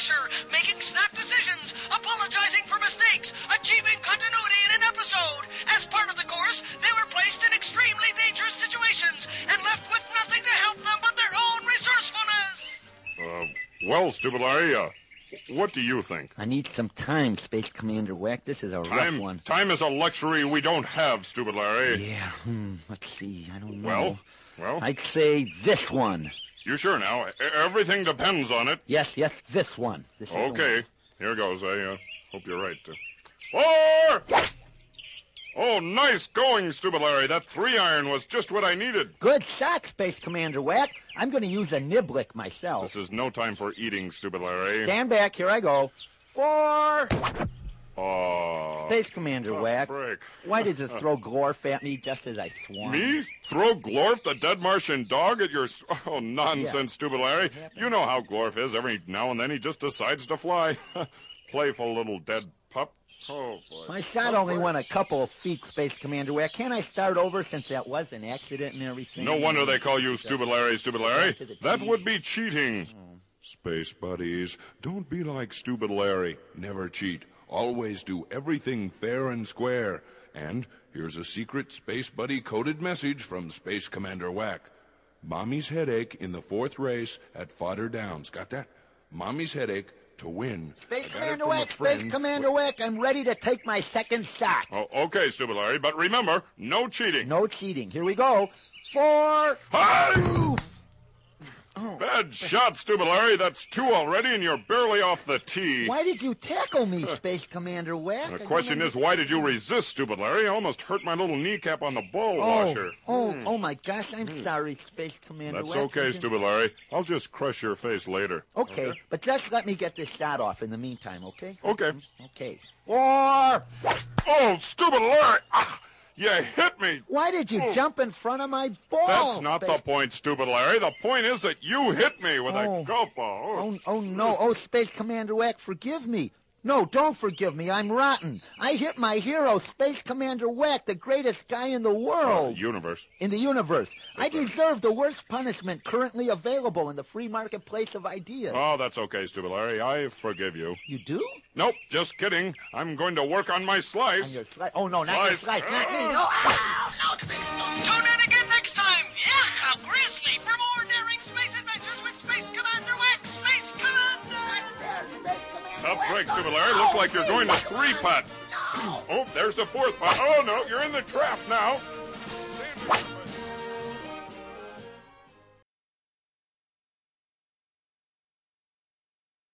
pressure, making snap decisions, apologizing for mistakes, achieving continuity in an episode. As part of the course, they were placed in extremely dangerous situations and left with nothing to help them but their own resourcefulness. Well, Stupid Larry, what do you think? I need some time, Space Commander Wack. This is a rough one. Time is a luxury we don't have, Stupid Larry. Yeah, let's see. I don't know. Well? I'd say this one. You sure now? Everything depends on it. Yes, this one. This is okay, here goes. I hope you're right. 4! Oh, nice going, Stupid Larry. That 3-iron was just what I needed. Good shot, Space Commander Wack. I'm going to use a niblick myself. This is no time for eating, Stupid Larry. Stand back. Here I go. 4! Oh. Space Commander Wack. Break. Why did you throw Glorf at me just as I swung? Me? Throw Glorf, the dead Martian dog, at your... Oh, nonsense, Yeah. Stupid Larry. You know how Glorf is. Every now and then he just decides to fly. Playful little dead pup. Oh, boy. My shot only went a couple of feet, Space Commander Wack. Can't I start over since that was an accident and everything? No wonder they call you Stupid Larry, Stupid Larry. That would be cheating. Space buddies, don't be like Stupid Larry. Never cheat. Always do everything fair and square. And here's a secret Space Buddy coded message from Space Commander Wack. Mommy's headache in the 4th race at Fodder Downs. Got that? Mommy's headache to win. Space Commander Wack, Space Commander Wack, I'm ready to take my second shot. Oh, okay, Stupid Larry, but remember, no cheating. No cheating. Here we go. 4. Hi! Bad shot, Stupid Larry. That's 2 already, and you're barely off the tee. Why did you tackle me, Space Commander Wack? The question is, why did you resist, Stupid Larry? I almost hurt my little kneecap on the ball washer. Oh, my gosh, I'm sorry, Space Commander That's Wack. okay, Stupid Larry. I'll just crush your face later. Okay, but just let me get this shot off in the meantime, okay? Okay. Okay. 4. Oh, Stupid Larry! Ah, you hit me! Why did you jump in front of my ball? That's not the point, Stupid Larry. The point is that you hit me with a golf ball. Oh, no. Oh, Space Commander Wack, forgive me. No, don't forgive me. I'm rotten. I hit my hero, Space Commander Wack, the greatest guy in the world. Universe. In the universe. I deserve the worst punishment currently available in the free marketplace of ideas. Oh, that's okay, Stupid Larry. I forgive you. You do? Nope, just kidding. I'm going to work on my slice. On your slice? Oh, no, not your slice. Not me. No. No, tune in again next time. Yeah, how grisly. For more daring space adventures with Space Commander Wack, Space Commander. Tough break, Stupid Larry. Looks like you're going to 3-putt. Oh, there's the 4th putt. Oh, no, you're in the trap now.